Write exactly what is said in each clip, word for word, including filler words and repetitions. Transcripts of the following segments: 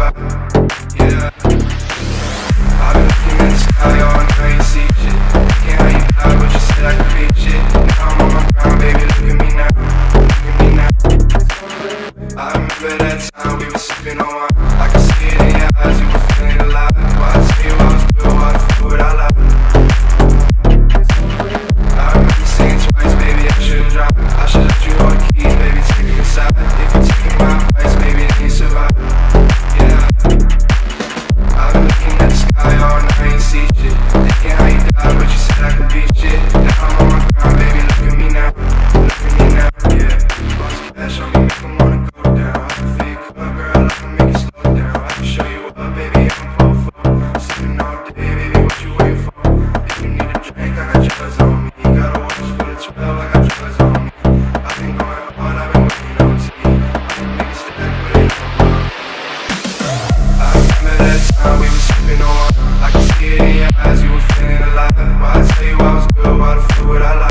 survive. Yeah. I've been looking at the sky all night, I ain't see shit. Can't how you die, but you said I could beat shit. Now I'm on my grind, baby, look at me now. Look at me now. I remember that time we were sipping on wine. I could see it in your eyes, you were feeling alive. Why I tell you I was good, why the fuck would I lie? I remember saying twice, baby, I shouldn't drive. I should let you hold the keys, baby, take them inside. If you're taking my advice, baby, then you survive. Yeah. I've been looking at the sky all night, I ain't see shit. Thinking how you died, but you said I could beat shit. Now I'm on my grind, baby, look at me now. Look at me now, yeah. Lost cash on me, make 'em wanna go down. I can feel you come, girl, I can make it slow down. I can show you up, baby, I'm full for. Sipping all day, baby, what you waiting for? If you need a drink, I got drugs on me. You gotta watch for the twelve, I got drugs on me. I've been going hard, I've been working O T. I can make it stack, put it on me. I remember that time we were sipping on wine. I can see it in your eyes, you were feeling alive. Why I tell you I was good, why the fuck would I lie?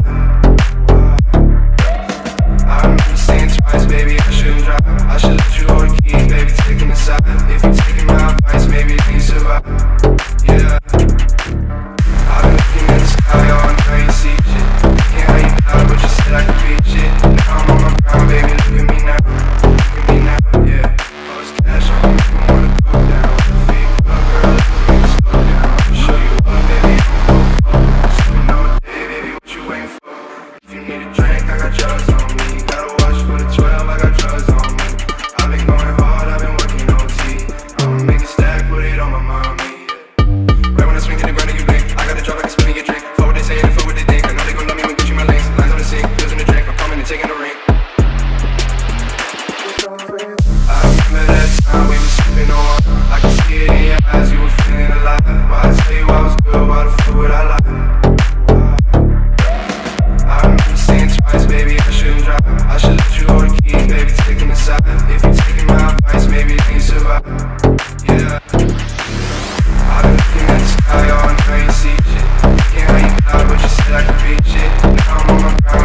I remember saying twice, baby, I shouldn't drive. I should let you hold the keys, baby, take them inside. If you're taking my advice, maybe then you survive. Yeah. I've been looking at the sky all night, I ain't see shit. Can't how you die, but you said I could beat shit. Now I'm on my grind, baby, look at me now. Look at me now, yeah. Lost cash on me, make 'em wanna go down. I can feel you come, girl, I can make it slow down. I can show you up, baby, I'm full for. Sipping all day, baby, what you waiting for? If you need a drink, I got drugs on me. Gotta watch for the twelve, I got drugs on me. I've been going hard, I've been working O T. I'ma make it stack, put it on my mommy. Right when I swing to the ground and you blink, I got the drop, I can spill in your drink. Fuck what they say and fuck what they think. I know they gon' love me when get you my links. Lines on the sink, pills in the drink. I'm coming and taking the ring. I remember that time we were sipping on wine. I can see it in your eyes, you were feeling alive. Why I tell you I was good, why the fuck would I lie? I remember saying twice, baby, I shouldn't drive. I should let you hold the keys, baby, take them inside. If you're taking my advice, maybe then you survive. Yeah. I've been looking at the sky all night, I ain't see shit. Can't how you die, but you said I could beat shit. Now I'm on my grind.